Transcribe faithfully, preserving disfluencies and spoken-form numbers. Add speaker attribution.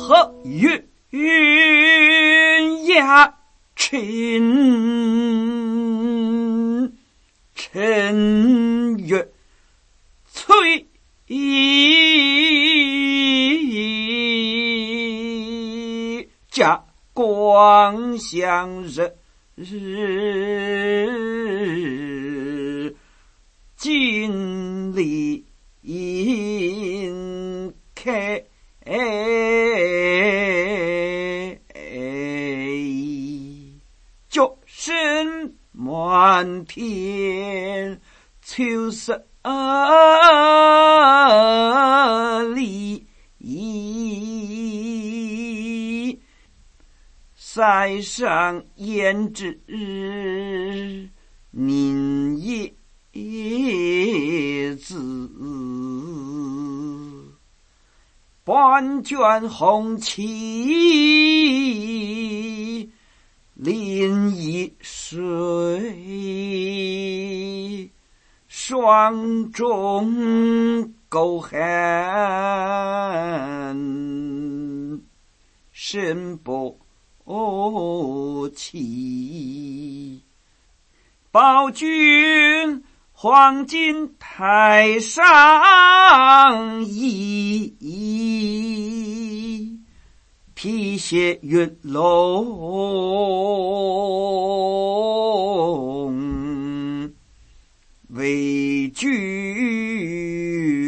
Speaker 1: 和云呀臣臣曰崔家光相日日经历开叫声满天秋色里塞上胭脂凝叶子半卷红旗临沂水霜中苟寒身不起报君黄金台上衣披血云龙为君